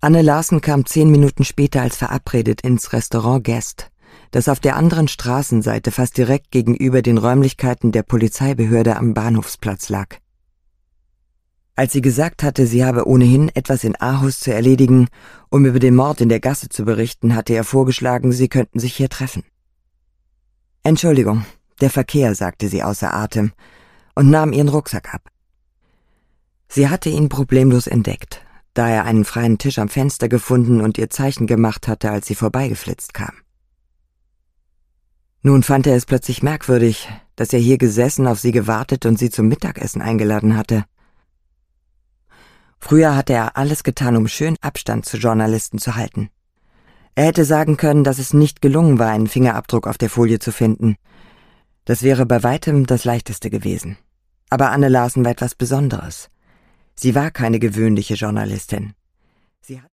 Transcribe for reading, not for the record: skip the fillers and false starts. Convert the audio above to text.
Anne Larsen kam 10 Minuten später als verabredet ins Restaurant Guest, das auf der anderen Straßenseite fast direkt gegenüber den Räumlichkeiten der Polizeibehörde am Bahnhofsplatz lag. Als sie gesagt hatte, sie habe ohnehin etwas in Aarhus zu erledigen, um über den Mord in der Gasse zu berichten, hatte er vorgeschlagen, sie könnten sich hier treffen. »Entschuldigung, der Verkehr«, sagte sie außer Atem und nahm ihren Rucksack ab. Sie hatte ihn problemlos entdeckt, da er einen freien Tisch am Fenster gefunden und ihr Zeichen gemacht hatte, als sie vorbeigeflitzt kam. Nun fand er es plötzlich merkwürdig, dass er hier gesessen, auf sie gewartet und sie zum Mittagessen eingeladen hatte. Früher hatte er alles getan, um schön Abstand zu Journalisten zu halten. Er hätte sagen können, dass es nicht gelungen war, einen Fingerabdruck auf der Folie zu finden. Das wäre bei weitem das Leichteste gewesen. Aber Anne Larsen war etwas Besonderes. Sie war keine gewöhnliche Journalistin. Sie